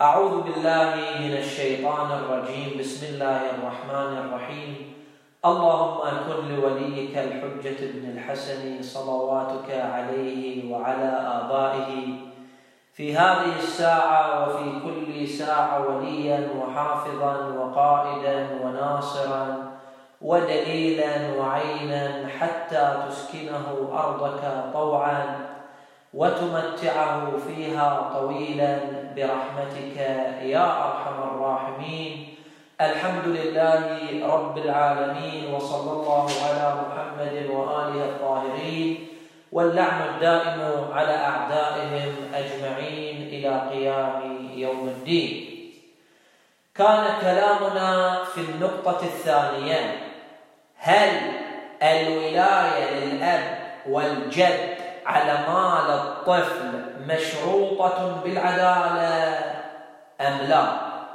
أعوذ بالله من الشيطان الرجيم. بسم الله الرحمن الرحيم. اللهم كن لوليك الحجة بن الحسن صلواتك عليه وعلى آبائه في هذه الساعة وفي كل ساعة وليا وحافظا وقائدا وناصرا ودليلا وعينا حتى تسكنه أرضك طوعا وتمتعه فيها طويلا برحمتك يا أرحم الراحمين. الحمد لله رب العالمين، وصلى الله على محمد وآله الطاهرين، واللعن الدائم على أعدائهم أجمعين إلى قيام يوم الدين. كان كلامنا في النقطة الثانية: هل الولاية للأب والجد على مال الطفل مشروطة بالعدالة أم لا؟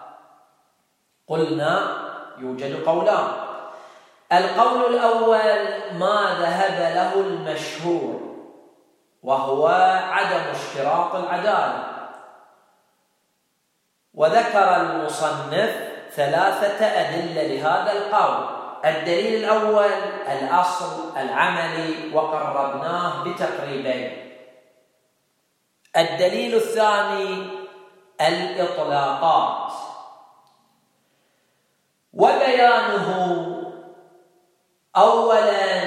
قلنا يوجد قولان. القول الأول ما ذهب له المشهور، وهو عدم اشتراط العدالة، وذكر المصنف 3 أدلة لهذا القول. الدليل الأول الأصل العملي وقربناه بتقريبين. الدليل الثاني الإطلاقات، وبيانه: أولا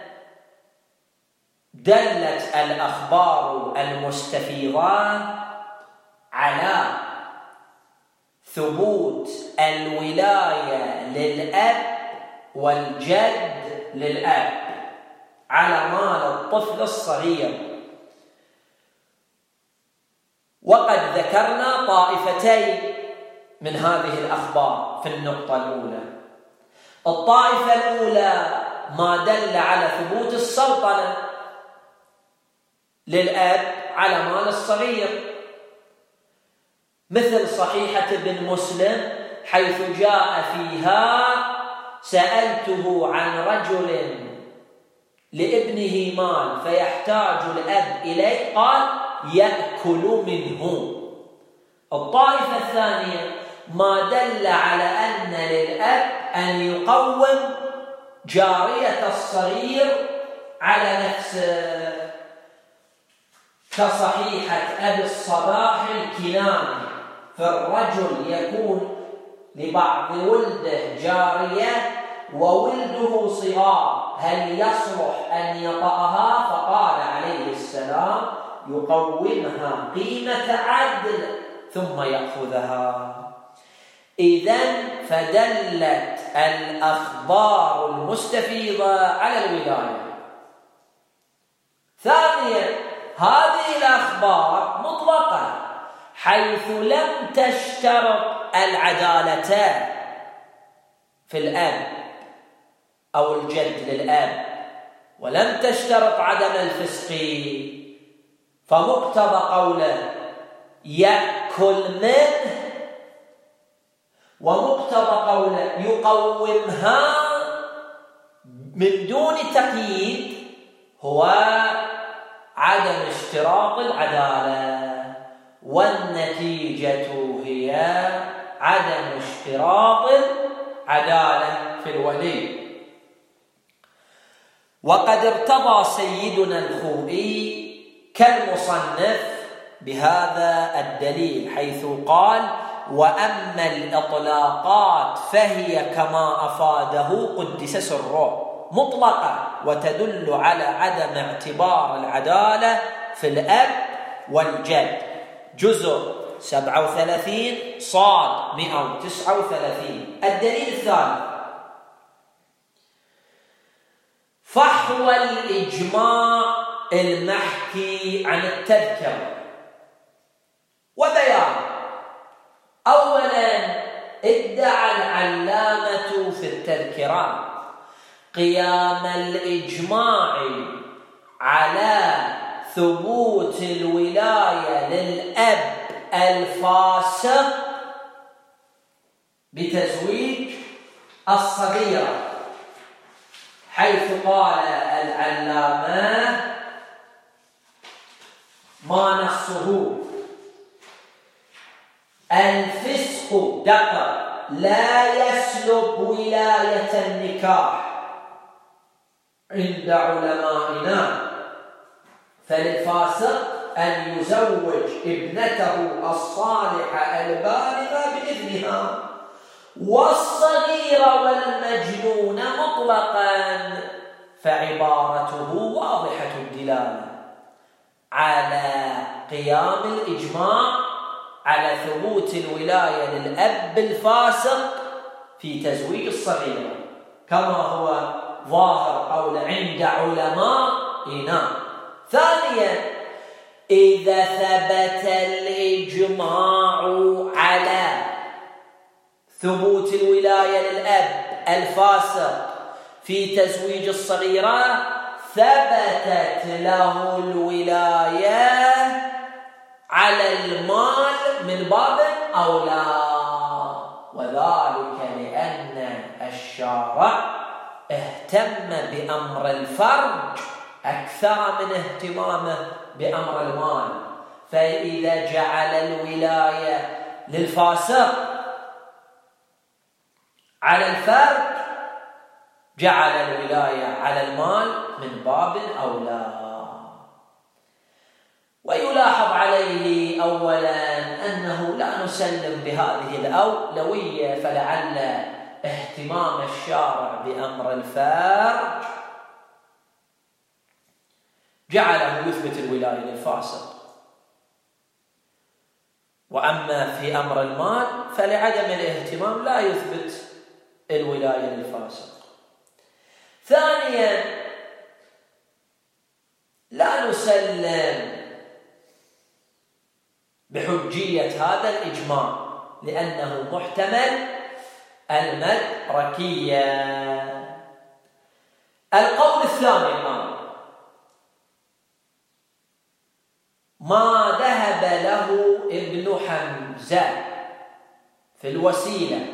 دلت الأخبار المستفيضة على ثبوت الولاية للأب والجد للأب على مال الطفل الصغير، وقد ذكرنا طائفتين من هذه الأخبار في النقطة الأولى. الطائفة الأولى ما دل على ثبوت السلطنة للأب على مال الصغير، مثل صحيحة بن مسلم حيث جاء فيها: سألته عن رجل لابنه مال فيحتاج الأب إليه قال: يأكل منه. الطائفة الثانية ما دل على أن للأب أن يقوم جارية الصغير على نفسه، كصحيحة أبي الصباح الكناني: فالرجل يكون لبعض ولده جارية وولده صغار، هل يصلح أن يطأها؟ فقال عليه السلام: يقومها قيمة عدل ثم يأخذها. إذن فدلت الأخبار المستفيضة على الولاية. ثانيا هذه الأخبار مطلقة حيث لم تشترط العدالة في الأب أو الجد للأب، ولم تشترط عدم الفسق، فمقتضى قوله يأكل منه ومقتضى قوله يقومها من دون تقييد هو عدم اشتراط العدالة، والنتيجة هي عدم اشتراط العدالة في الولي. وقد ارتضى سيدنا الخوئي كالمصنف بهذا الدليل حيث قال: وأما الإطلاقات فهي كما أفاده قدس سره مطلقة، وتدل على عدم اعتبار العدالة في الأب والجد. جزء 37 صاد 139. الدليل الثاني فحوى الإجماع المحكي عن التذكرة وبيان. أولا ادعى العلامة في التذكرات قيام الإجماع على ثبوت الولاية للأب الفاسق بتزويج الصغيرة، حيث قال العلامة ما نصه: الفسق لا يسلب ولاية النكاح عند علمائنا، فللفاسق أن يزوج ابنته الصالحة البالغة بإذنها، والصغير والمجنون مطلقا، فعبارته واضحة الدلالة على قيام الإجماع على ثبوت الولاية للأب الفاسق في تزويج الصغيرة، كما هو ظاهر أو عند علمائنا. ثانيا، إذا ثبت الإجماع على ثبوت الولاية للأب الفاسق في تزويج الصغيرة، ثبتت له الولاية على المال من باب أولى، وذلك لأن الشارع اهتم بأمر الفرج أكثر من اهتمامه بأمر المال، فإذا جعل الولاية للفاسق على الفرج جعل الولاية على المال من باب أولى. ويلاحظ عليه أولا أنه لا نسلم بهذه الأولوية، فلعل اهتمام الشارع بأمر الفرج جعله يثبت الولاية للفاسق، وأما في أمر المال فلعدم الاهتمام لا يثبت الولاية للفاسق. ثانيا، لا نسلم بحجية هذا الإجماع لأنه محتمل المدركية. القول الثاني الآن ما ذهب له ابن حمزة في الوسيلة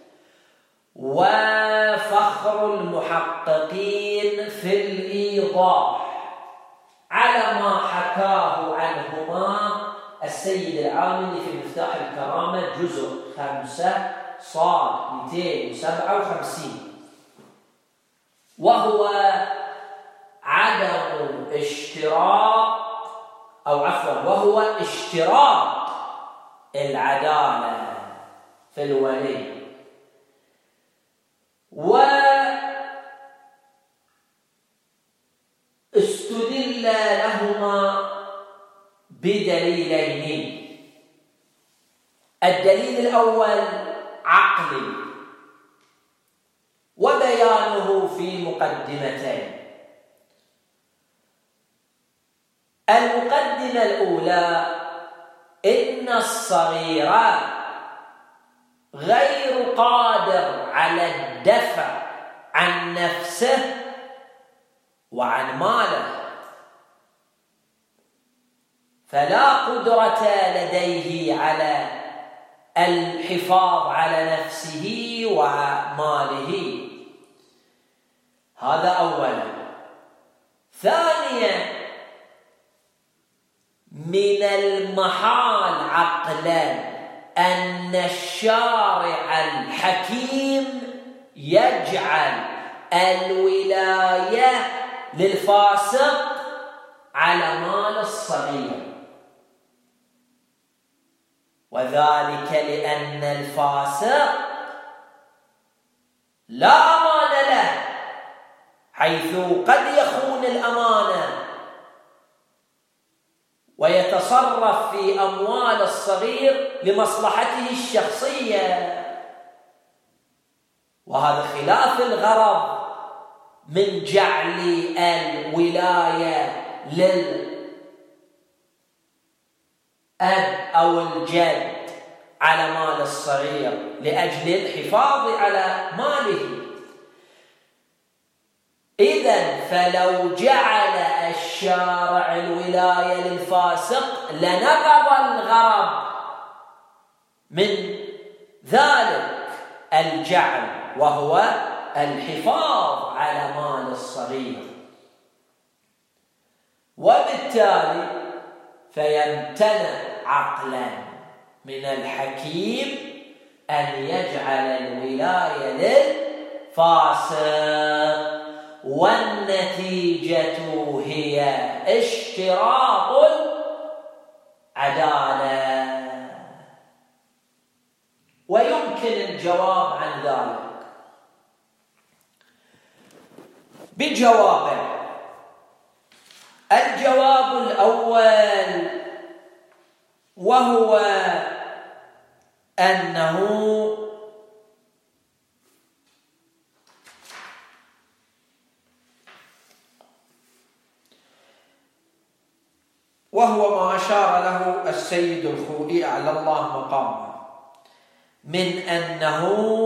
وفخر المحققين في الإيضاح على ما حكاه عنهما السيد العاملي في مفتاح الكرامة جزء 5 صاد 257، وهو عدم اشتراط وهو اشتراط العدالة في الولي، واستدل لهما بدليلين. الدليل الأول عقلي وبيانه في مقدمتين. المقدمة الأولى: إن الصغير غير قادر على الدفع عن نفسه وعن ماله، فلا قدرة لديه على الحفاظ على نفسه وماله. هذا أولا. ثانيا: من المحال عقلا أن الشارع الحكيم يجعل الولاية للفاسق على مال الصغير، وذلك لأن الفاسق لا أمان له، حيث قد يخون الأمانة ويتصرف في أموال الصغير لمصلحته الشخصية، وهذا خلاف الغرض من جعل الولاية للأب أو الجد على مال الصغير لأجل الحفاظ على ماله. إذن فلو جعل الشارع الولاية للفاسق لنقض الغرض من ذلك الجعل، وهو الحفاظ على مال الصغير، وبالتالي فيمتنع عقلا من الحكيم أن يجعل الولاية للفاسق، والنتيجة هي اشتراط العدالة. ويمكن الجواب عن ذلك بجوابين. الجواب الأول وهو أنه وهو ما أشار له السيد الخوئي أعلى الله مقامه، من أنه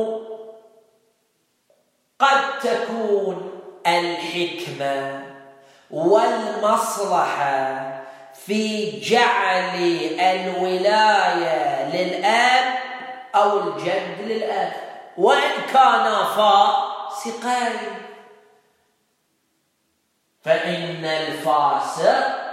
قد تكون الحكمة والمصلحة في جعل الولاية للأب أو الجد للأب وإن كانا فاسقين، فإن الفاسق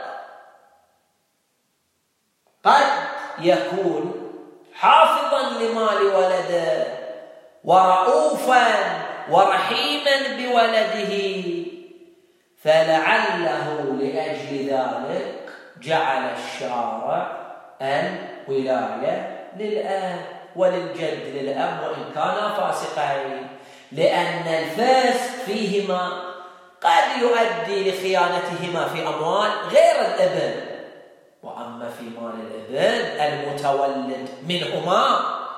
قد يكون حافظا لمال ولده ورؤوفا ورحيما بولده، فلعله لأجل ذلك جعل الشارع الولاية للأب وللجد للأب وإن كانا فاسقين، لأن الفاسق فيهما قد يؤدي لخيانتهما في أموال غير الابن، وأما في مال الابن المتولد منهما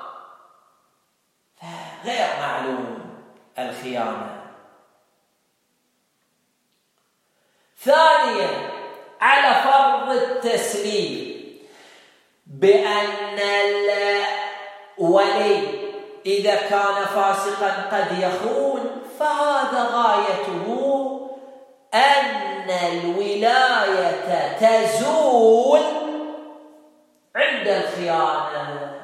فغير معلوم الخيانة. ثانيا، على فرض التسليم بأن الولي إذا كان فاسقا قد يخون، فهذا غايته أن الولاية تزول عند الخيانة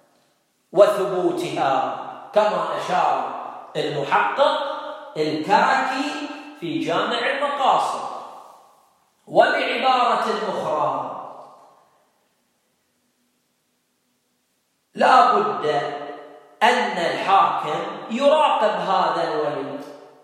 وثبوتها، كما أشار المحقق الكركي في جامع المقاصد. وبعبارة أخرى، لا بد أن الحاكم يراقب هذا الولي،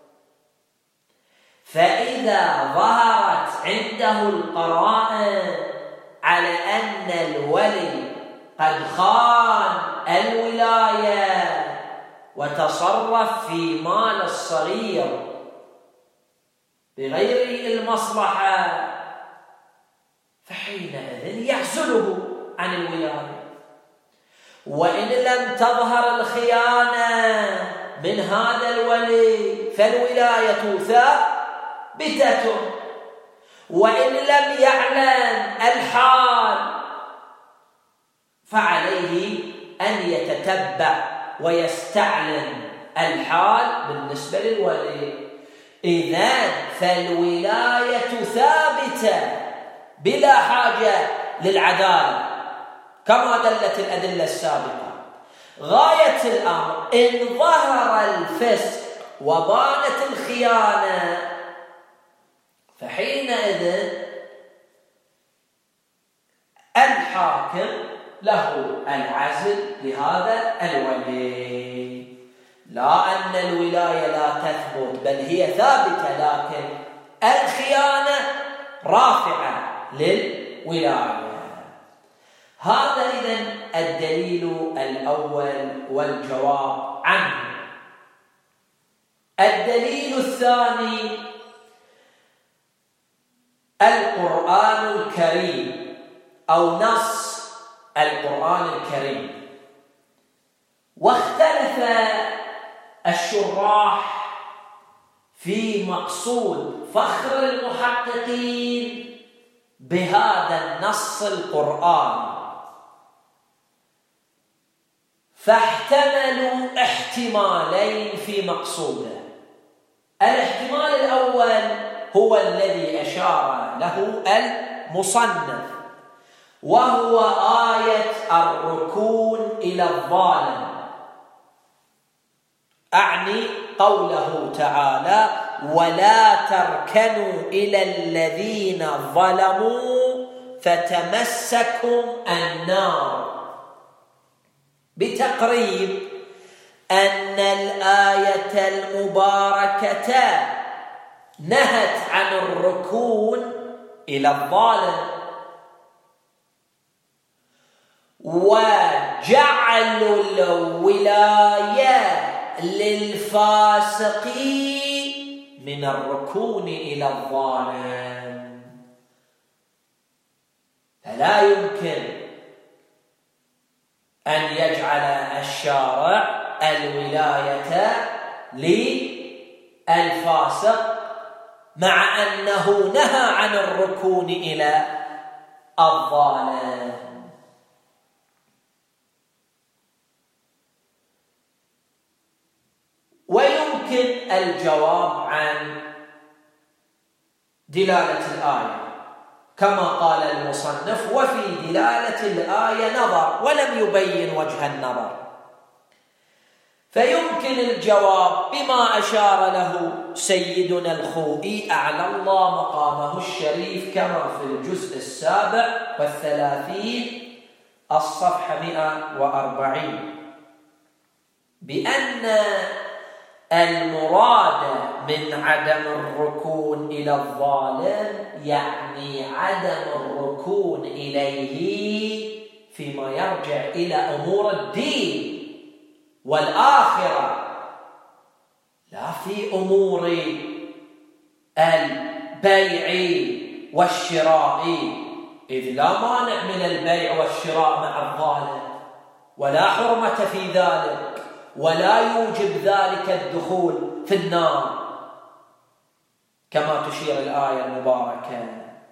فإذا ظهرت عنده القرائن على أن الولي قد خان الولاية وتصرف في مال الصغير بغير المصلحة، فحينئذ يعزله عن الولاية. وإن لم تظهر الخيانة من هذا الولي فالولاية ثابتة، وإن لم يعلم الحال فعليه أن يتتبع ويستعلم الحال بالنسبة للولي. إذن فالولاية ثابتة بلا حاجة للعدالة كما دلت الأدلة السابقة. غاية الأمر إن ظهر الفسق وبانت الخيانة، فحينئذ الحاكم له العزل لهذا الولي، لا أن الولاية لا تثبت بل هي ثابتة، لكن الخيانة رافعة للولاية. هذا إذن الدليل الأول والجواب عنه. الدليل الثاني القرآن الكريم أو نص القرآن الكريم. واختلف الشراح في مقصود فخر المحققين بهذا النص القرآني، فاحتملوا احتمالين في مقصوده. الاحتمال الأول هو الذي أشار له المصنف، وهو آية الركون إلى الظالم، أعني قوله تعالى: ولا تركنوا إلى الذين ظلموا فتمسكم النار بتقريب أن الآية المباركة نهت عن الركون إلى الظالم، وجعلوا الولاية للفاسقين من الركون إلى الظالم. فلا يمكن أن يجعل الشارع الولاية للفاسق مع أنه نهى عن الركون إلى الظالم. ويمكن الجواب عن دلالة الآية كما قال المصنف: وفي دلالة الآية نظر، ولم يبين وجه النظر. فيمكن الجواب بما أشار له سيدنا الخوئي أعلى الله مقامه الشريف كما في الجزء 37 الصفحة 140، بأن المراد من عدم الركون إلى الظالم يعني عدم الركون إليه فيما يرجع إلى أمور الدين والآخرة، لا في أمور البيع والشراء، إذ لا مانع من البيع والشراء مع الظالم، ولا حرمة في ذلك، ولا يوجب ذلك الدخول في النار كما تشير الآية المباركة.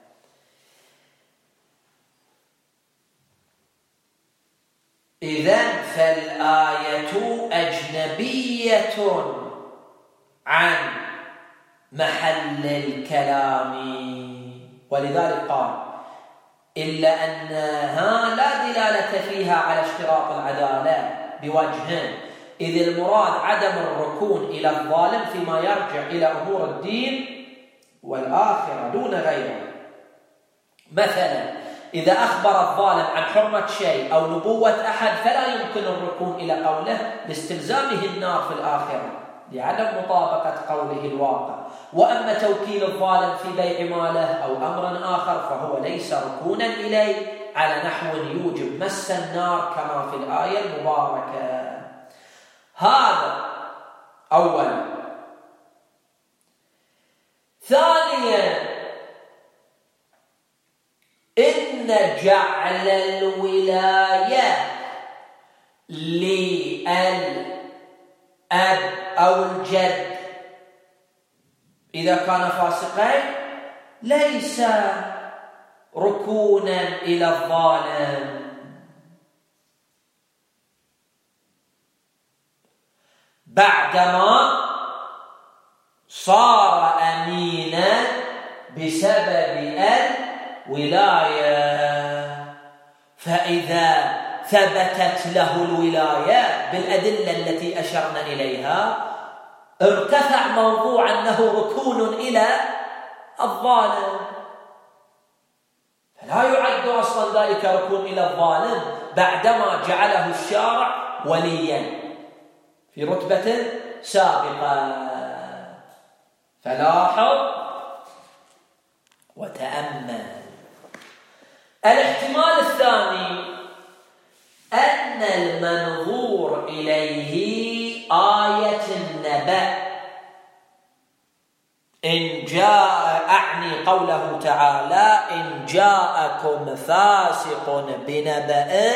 إذن فالآية أجنبية عن محل الكلام، ولذلك قال: إلا أنها لا دلالة فيها على اشتراط العدالة بوجهين، إذ المراد عدم الركون إلى الظالم فيما يرجع إلى أمور الدين والآخرة دون غيره. مثلا إذا أخبر الظالم عن حرمة شيء أو نبوة أحد فلا يمكن الركون إلى قوله لاستلزامه النار في الآخرة لعدم مطابقة قوله الواقع. وأما توكيل الظالم في بيع ماله أو أمر آخر فهو ليس ركونا إليه على نحو يوجب مس النار كما في الآية المباركة. هذا أولا. ثانيا، إن جعل الولاية للأب أو الجد إذا كان فاسقين ليس ركونا إلى الظالم، بعدما صار أمينا بسبب الولاية. فإذا ثبتت له الولاية بالأدلة التي أشرنا إليها ارتفع موضوع أنه ركون إلى الظالم، فلا يعد أصلا ذلك ركون إلى الظالم بعدما جعله الشارع وليا في رتبة سابقة. فلاحظ وتأمل. الاحتمال الثاني أن المنظور إليه آية النبأ، إن جاء، أعني قوله تعالى: إن جاءكم فاسق بنبأ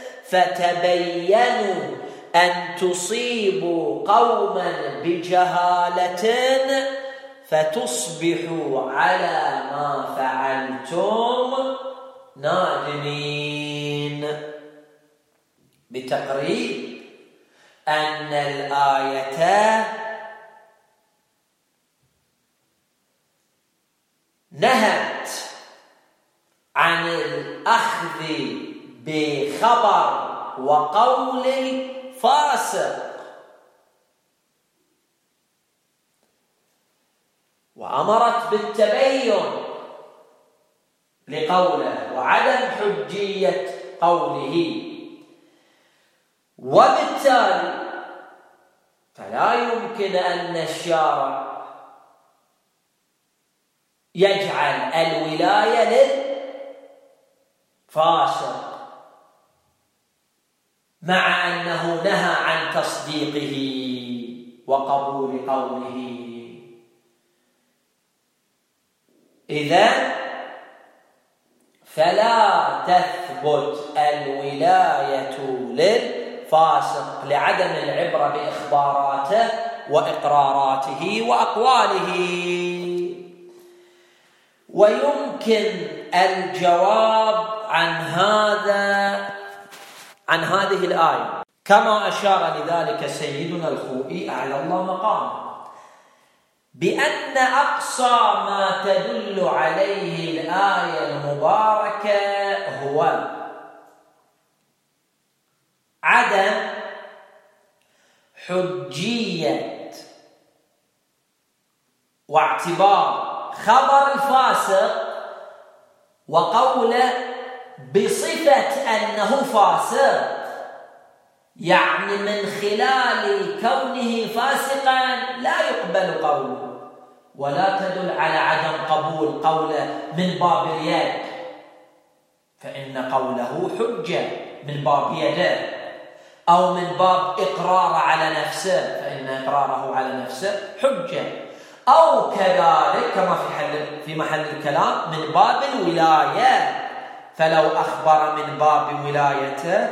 فتبينوا أن تصيبوا قوما بجهالة فتصبحوا على ما فعلتم نادمين، بتقرير أن الآية نهت عن الأخذ بخبر وقول الفاسق، وأمرت بالتبين لقوله وعدم حجية قوله. وبالتالي فلا يمكن أن الشارع يجعل الولاية للفاسق مع أنه نهى عن تصديقه وقبول قوله. إذن فلا تثبت الولاية للفاسق لعدم العبرة بإخباراته وإقراراته وأقواله. ويمكن الجواب عن هذه الآية كما أشار لذلك سيدنا الخوئي أعلى الله مقامه بأن أقصى ما تدل عليه الآية المباركة هو عدم حجية واعتبار خبر الفاسق وقوله بصفة أنه فاسق، يعني من خلال كونه فاسقا لا يقبل قوله، ولا تدل على عدم قبول قوله من باب اليد، فإن قوله حجة من باب يده، أو من باب إقرار على نفسه فإن إقراره على نفسه حجة، أو كذلك كما في محل الكلام من باب الولاية، فلو أخبر من باب ولايته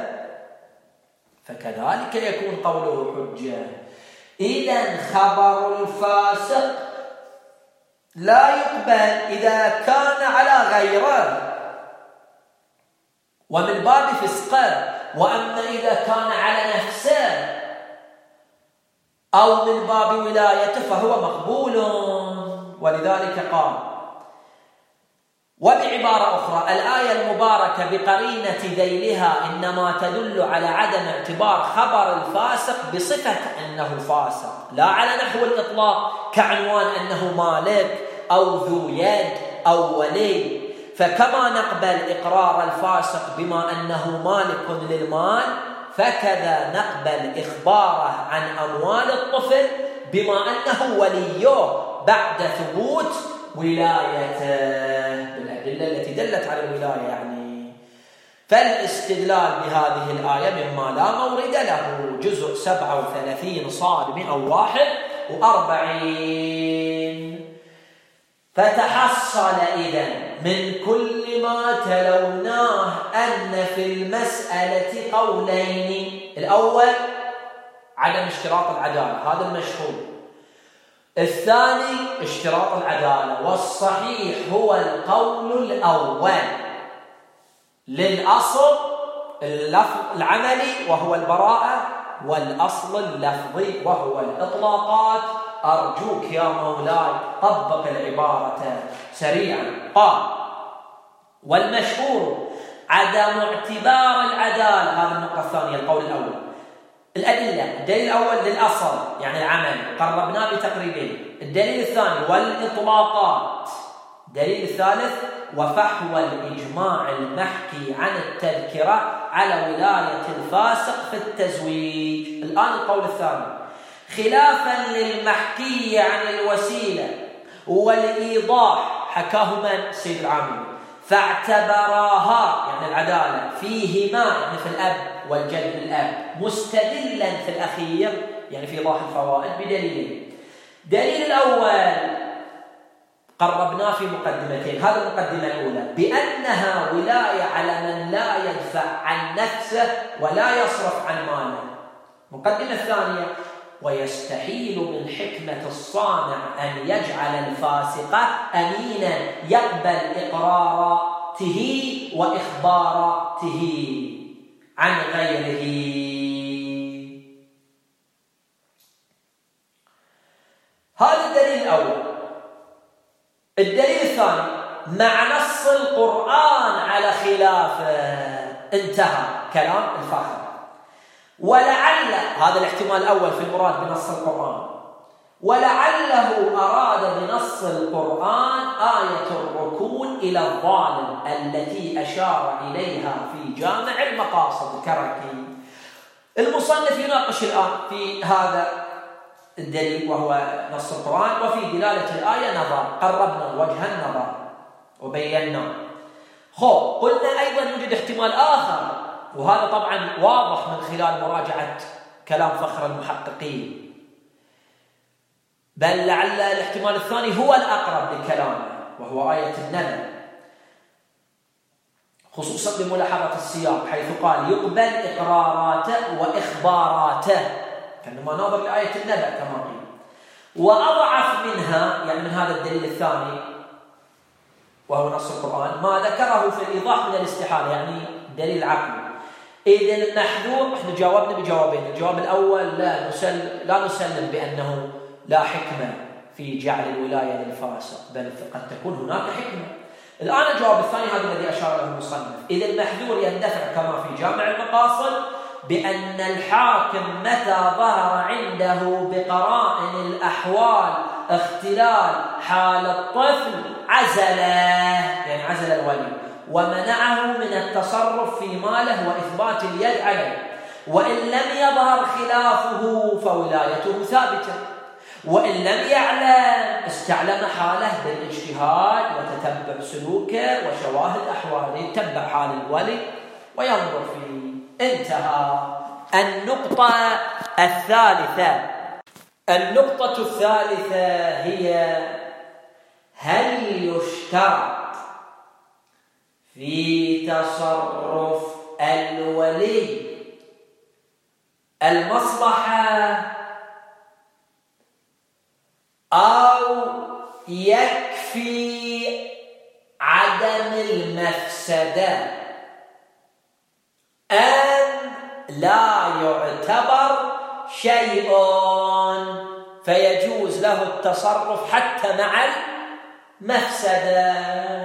فكذلك يكون قوله حجة. إذن خبر الفاسق لا يقبل إذا كان على غيره ومن باب فسقه، وأما إذا كان على نفسه أو من باب ولايته فهو مقبول. ولذلك قال وبعبارة أخرى الآية المباركة بقرينة ذيلها إنما تدل على عدم اعتبار خبر الفاسق بصفة أنه فاسق، لا على نحو الإطلاق كعنوان أنه مالك أو ذو يد أو ولي. فكما نقبل إقرار الفاسق بما أنه مالك للمال، فكذا نقبل إخباره عن أموال الطفل بما أنه وليه بعد ثبوت ولايته بالأدلة التي دلت على الولاية يعني. فالاستدلال بهذه الآية مما لا مورد له، جزء 37 صاد 141. فتحصل إذن من كل ما تلوناه أن في المسألة قولين: الأول عدم اشتراط العدالة، هذا المشهور. الثاني اشتراط العدالة، والصحيح هو القول الأول للأصل العملي وهو البراءة، والأصل اللفظي وهو الإطلاقات. أرجوك يا مولاي طبق العبارة سريعا. قال: والمشهور عدم اعتبار العدالة، هذا النقطة الثانية القول الأول. الأدلة: الدليل الأول للأصل يعني العمل، قربناه بتقريبين. الدليل الثاني والإطلاقات. الدليل الثالث وفحوى الإجماع المحكي عن التذكرة على ولاية الفاسق في التزويج. الآن القول الثاني: خلافا للمحكي عن الوسيلة والإيضاح، حكاه من؟ سيد العامل، فاعتبراها يعني العدالة فيهما يعني في الأب والجد بالأب، مستدلا في الأخير يعني في إيضاح الفوائد بدليلين. دليل الأول قربناه في مقدمتين، هذه المقدمة الأولى بأنها ولاية على من لا يدفع عن نفسه ولا يصرف عن ماله. المقدمة الثانية: ويستحيل من حكمة الصانع أن يجعل الفاسق أمينا يقبل إقراراته وإخباراته عن غيره. هذا الدليل الأول. الدليل الثاني: مع نص القرآن على خلافه. انتهى كلام الفاخر. ولعل هذا الاحتمال الأول في المراد بنص القرآن، ولعله أراد بنص القرآن آية الركون إلى الظالم التي أشار إليها في جامع المقاصد الكركي. المصنف يناقش الآن في هذا الدليل وهو نص القرآن، وفي دلالة الآية نظر، قربنا وجه النظر وبينا. قلنا أيضا يوجد احتمال آخر، وهذا طبعا واضح من خلال مراجعة كلام فخر المحققين، بل لعل الاحتمال الثاني هو الأقرب لكلامه، وهو آية النبأ، خصوصا بملاحظة السياق حيث قال يقبل إقراراته وإخباراته، كأنما ناظر لآية النبأ كما قيل. وأضعف منها، يعني من هذا الدليل الثاني وهو نص القرآن، ما ذكره في الإيضاح من الاستحالة، يعني دليل عقلي. إذن المحذور، احنا جاوبنا بجوابين. الجواب الأول لا نسلم بأنه لا حكمة في جعل الولاية للفاسق، بل قد تكون هناك حكمة. الآن الجواب الثاني هذا الذي أشار له المصنف، إذا المحذور يندفع كما في جامع المقاصد بأن الحاكم متى ظهر عنده بقرائن الأحوال اختلال حال الطفل عزله، يعني عزل الولي ومنعه من التصرف في ماله وإثبات اليد عليه، وإن لم يظهر خلافه فولايته ثابتة، وإن لم يعلم استعلم حاله بالاجتهاد وتتبع سلوكه وشواهد أحواله، يتبع حال الولي وينظر فيه. انتهى. النقطة الثالثة هي: هل يشترط في تصرف الولي المصلحة أو يكفي عدم المفسدة، أم لا يعتبر شيء فيجوز له التصرف حتى مع المفسدة؟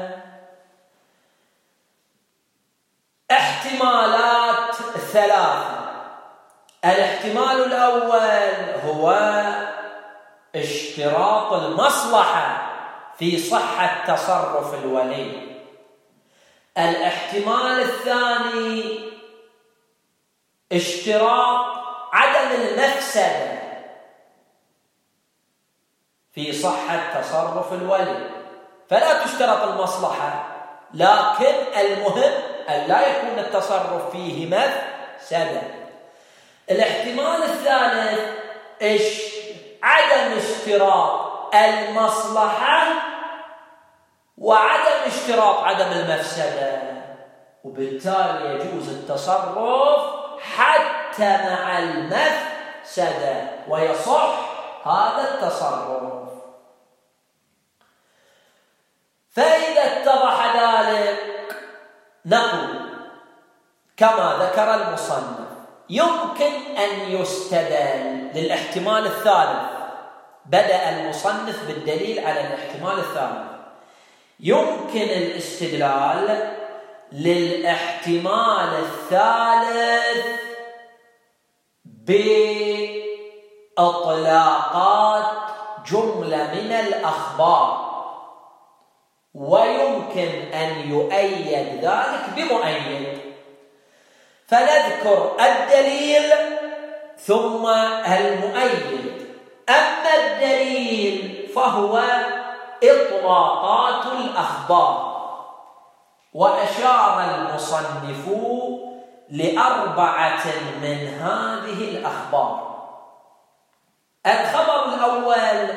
احتمالات ثلاثة. الاحتمال الأول هو اشتراط المصلحة في صحة تصرف الولي. الاحتمال الثاني اشتراط عدم المفسدة في صحة تصرف الولي، فلا تشترط المصلحة، لكن المهم أن لا يكون التصرف فيه مفسدة. الاحتمال الثالث عدم اشتراط المصلحة وعدم اشتراط عدم المفسدة، وبالتالي يجوز التصرف حتى مع المفسدة ويصح هذا التصرف. فإذا اتضح ذلك نقول كما ذكر المصنف: يمكن أن يستدل للاحتمال الثالث. بدأ المصنف بالدليل على الاحتمال الثالث. يمكن الاستدلال للاحتمال الثالث بإطلاقات جملة من الأخبار، ويمكن أن يؤيد ذلك بمؤيد. فنذكر الدليل ثم المؤيد. أما الدليل فهو إطلاقات الأخبار، وأشار المصنف ل4 من هذه الأخبار. الخبر الأول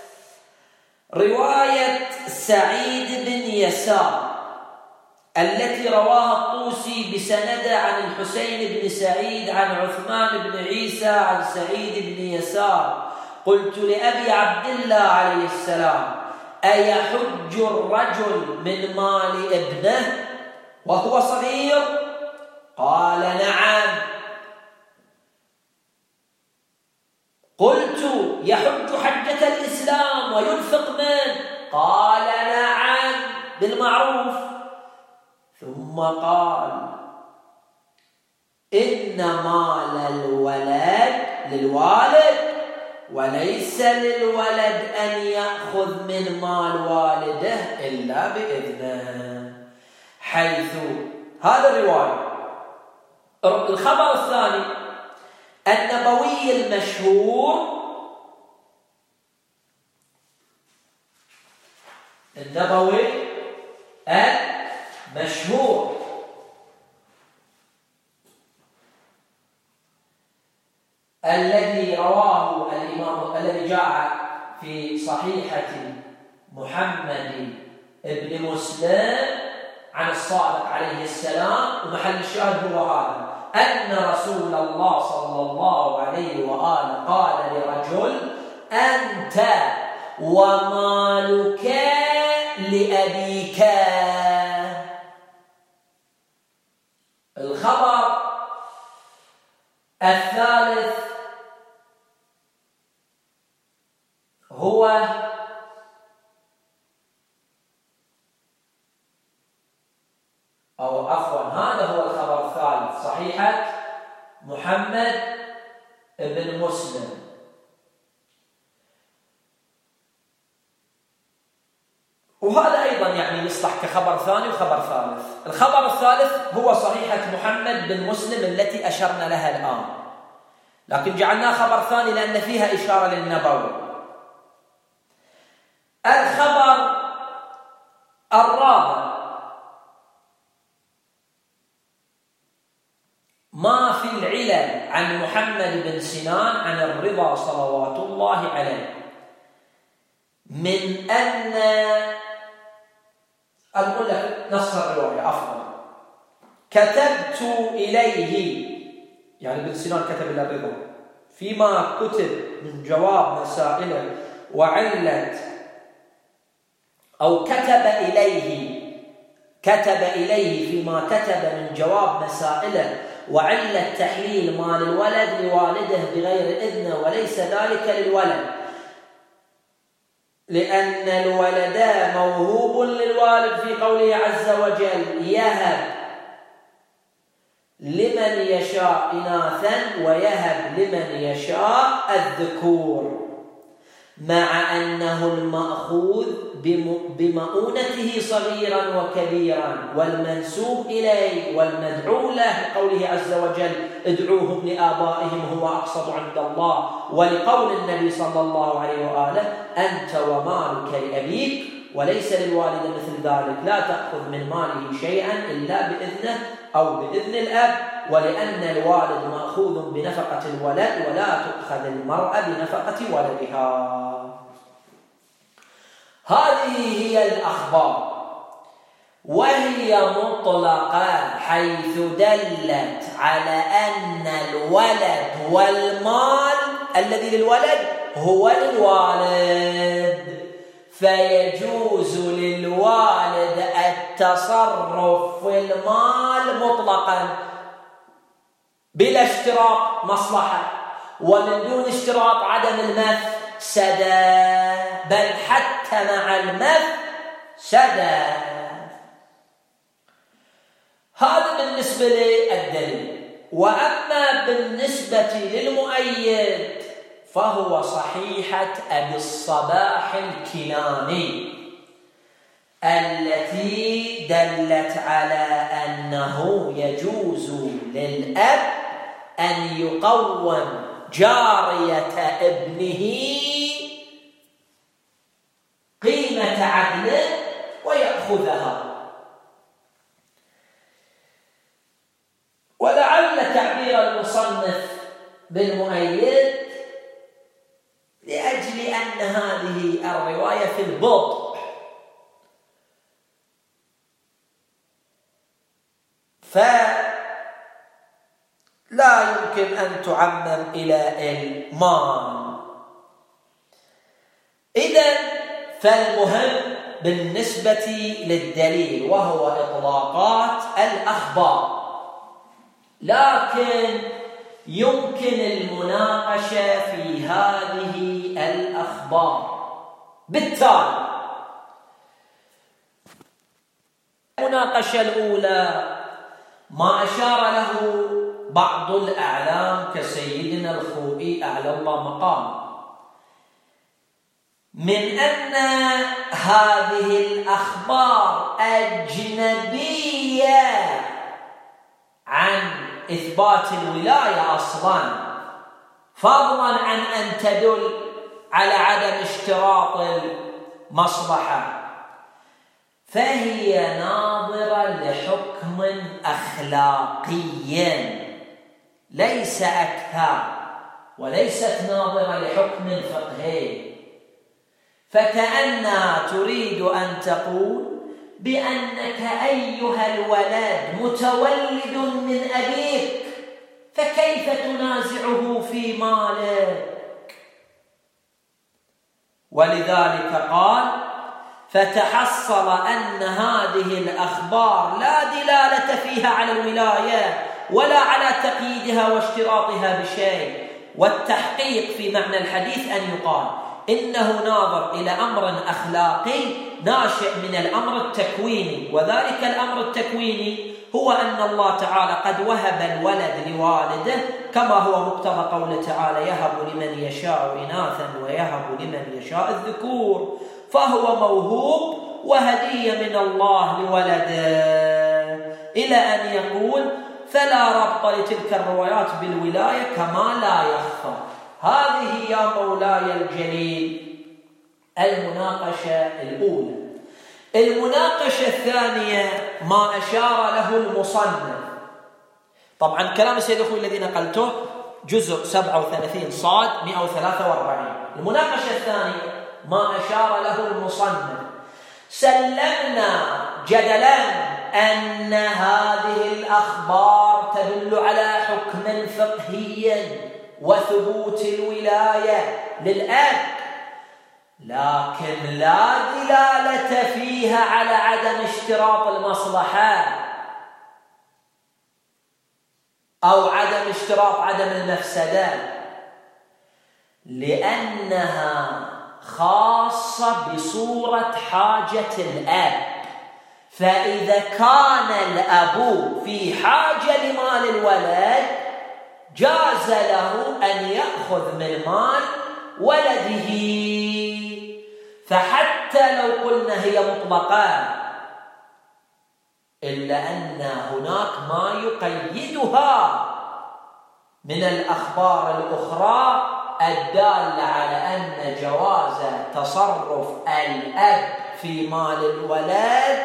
رواية سعيد بن يسار التي رواها الطوسي بسند عن الحسين بن سعيد عن عثمان بن عيسى عن سعيد بن يسار: قلت لأبي عبد الله عليه السلام: أيحج الرجل من مال ابنه وهو صغير؟ قال: نعم. قلت: يحج حجة الإسلام وينفق منه؟ قال: نعم بالمعروف. ثم قال: إن مال الولد للوالد وليس للولد أن يأخذ من مال والده إلا بإذنه، حيث هذا الرواية. الخبر الثاني النبوي المشهور الذي رواه الإمام الذي جاء في صحيحة محمد بن مسلم عن الصادق عليه السلام، ومحل الشاهد هو هذا: أن رسول الله صلى الله عليه وآله قال لرجل: أنت ومالك لأبيك. الخبر الثالث هو هذا هو الخبر الثالث، صحيحة محمد بن مسلم. وهذا أيضا يعني يصلح كخبر ثاني وخبر ثالث. الخبر الثالث هو صحيحة محمد بن مسلم التي أشرنا لها الآن، لكن جعلناه خبر ثاني لأن فيها إشارة للنبوي. الخبر الرابع ما في العلل عن محمد بن سنان عن الرضا صلوات الله عليه من أن أقول لك نص الرواية أفضل: كتبت إليه، يعني بن سنان كتب إلى الرضا فيما كتب من جواب مسائله وعلة، أو كتب إليه فيما كتب من جواب مسائله وعلة تحليل مال الولد لوالده بغير إذنه، وليس ذلك للولد، لأن الولد موهوب للوالد في قوله عز وجل: يهب لمن يشاء إناثا ويهب لمن يشاء الذكور، مع أنه المأخوذ بمؤونته صغيرا وكبيرا والمنسوب إليه والمدعو له، قوله عز وجل: ادعوهم لآبائهم هو أقسط عند الله، ولقول النبي صلى الله عليه وآله: أنت ومالك لأبيك، وليس للوالد مثل ذلك، لا تأخذ من ماله شيئا إلا بإذنه أو بإذن الأب، ولأن الوالد مأخوذ بنفقة الولد ولا تؤخذ المرأة بنفقة ولدها. هذه هي الأخبار، وهي مطلقة حيث دلت على أن الولد والمال الذي للولد هو للوالد، فيجوز للوالد التصرف في المال مطلقا بلا اشتراط مصلحة، ومن دون اشتراط عدم المفسدة، بل حتى مع المفسدة. هذا بالنسبة للدليل. وأما بالنسبة للمؤيد فهو صحيحة أبي الصباح الكناني التي دلت على أنه يجوز للأب أن يقوم جارية ابنه قيمة عدله ويأخذها. ولعل تعبير المصنف بالمؤيد لأجل أن هذه الرواية في البطء، فلا يمكن أن تعمم إلى المال. إذن فالمهم بالنسبة للدليل وهو إطلاقات الأخبار، لكن يمكن المناقشة في هذه الأخبار. بالتالي المناقشة الأولى ما أشار له بعض الأعلام كسيدنا الخوئي أعلى الله مقام من أن هذه الأخبار أجنبية عن إثبات الولاية أصلا، فضلا عن أن تدل على عدم اشتراط المصلحة، فهي ناظرة لحكم أخلاقي ليس أكثر، وليست ناظرة لحكم فقهي. فكأنها تريد أن تقول بأنك أيها الولد متولد من أبيك، فكيف تنازعه في مالك؟ ولذلك قال: فتحصل أن هذه الأخبار لا دلالة فيها على الولاية ولا على تقييدها واشتراطها بشيء، والتحقيق في معنى الحديث أن يقال إنه ناظر إلى أمر أخلاقي ناشئ من الأمر التكويني، وذلك الأمر التكويني هو أن الله تعالى قد وهب الولد لوالده، كما هو مقتضى قوله تعالى: يهب لمن يشاء إناثا ويهب لمن يشاء الذكور، فهو موهوب وهدية من الله لولده، إلى أن يقول: فلا ربط لتلك الروايات بالولاية كما لا يخفى. هذه يا مولاي الجليل المناقشة الأولى. المناقشة الثانية ما أشار له المصنف. طبعا كلام السيد أخوي الذي نقلته جزء 37 صاد 143. المناقشة الثانية ما أشار له المصنف: سلمنا جدلا أن هذه الأخبار تدل على حكم فقهي وثبوت الولاية للأب، لكن لا دلالة فيها على عدم اشتراط المصلحة أو عدم اشتراط عدم المفسدة، لأنها خاصة بصورة حاجة الأب. فإذا كان الأب في حاجة لمال الولد جاز له أن يأخذ من مال ولده، فحتى لو قلنا هي مطلقة إلا أن هناك ما يقيدها من الأخبار الأخرى الدالة على أن جواز تصرف الأب في مال الولد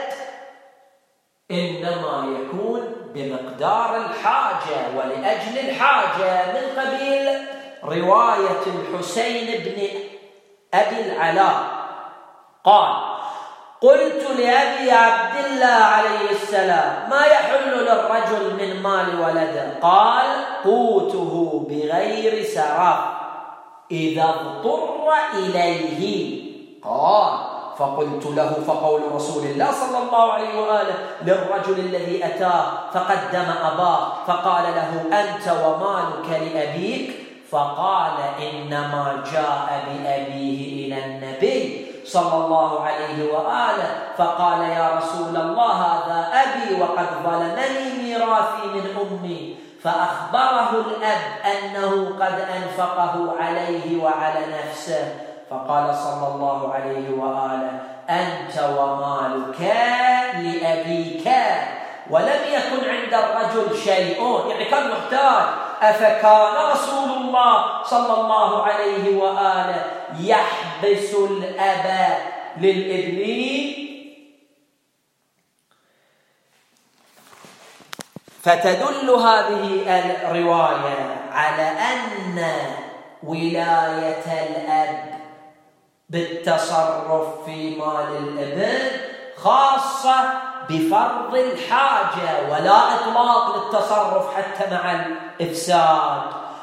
إنما يكون بمقدار الحاجة ولأجل الحاجة، من قبيل رواية الحسين بن أبي العلاء قال: قلت لأبي عبد الله عليه السلام: ما يحل للرجل من مال ولده؟ قال: قوته بغير سرف إذا اضطر إليه. قال: فقلت له: فقول رسول الله صلى الله عليه وآله للرجل الذي أتاه فقدم أباه فقال له: أنت ومالك لأبيك؟ فقال: إنما جاء بأبيه إلى النبي صلى الله عليه وآله فقال: يا رسول الله هذا أبي وقد ظلمني ميراثي من أمي، فأخبره الأب أنه قد أنفقه عليه وعلى نفسه، فقال صلى الله عليه وآله: أنت ومالك لأبيك. ولم يكن عند الرجل شيء، يعني كان محتاج. أفكان رسول الله صلى الله عليه وآله يحبس الأب للابن؟ فتدل هذه الرواية على أن ولاية الأب بالتصرف في مال الابن خاصة بفرض الحاجة ولا إطلاق للتصرف حتى مع الإفساد.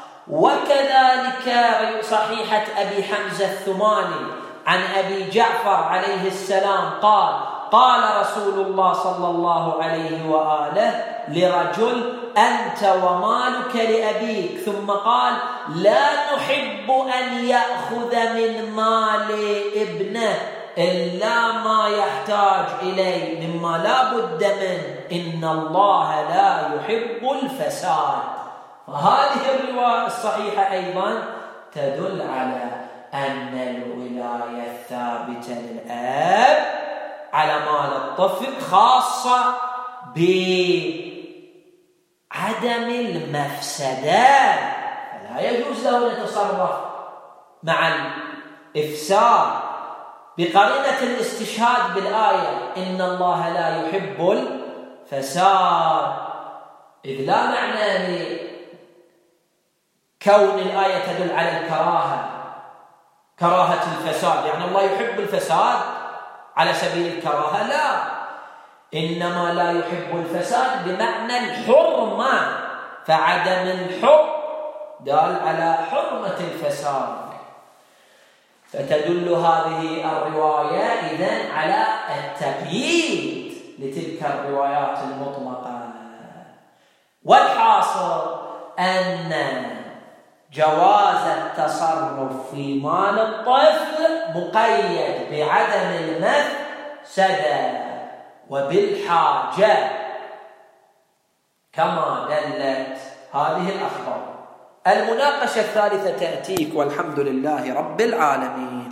وكذلك صحيحة أبي حمزة الثماني عن أبي جعفر عليه السلام قال: قال رسول الله صلى الله عليه وآله لرجل: أنت ومالك لأبيك، ثم قال: لا نحب أن يأخذ من مال ابنه إلا ما يحتاج إليه مما لا بد منه، إن الله لا يحب الفساد. فهذه الرواية الصحيحة أيضا تدل على أن الولاية الثابتة للأب على مال الطفل خاصة بعدم المفسدة، لا يجوز له أن يتصرف مع الإفساد بقرينة الاستشهاد بالآية إن الله لا يحب الفساد، إذ لا معنى لكون الآية تدل على كراهة الفساد، يعني الله يحب الفساد على سبيل الكراهة، لا، إنما لا يحب الفساد بمعنى الحرمة، فعدم الحب دال على حرمة الفساد. فتدل هذه الرواية إذن على التقييد لتلك الروايات المطلقة. والحاصل أن جواز التصرف في مال الطفل مقيد بعدم المفسدة وبالحاجة كما دلت هذه الأخبار. المناقشة الثالثة تأتيك، والحمد لله رب العالمين.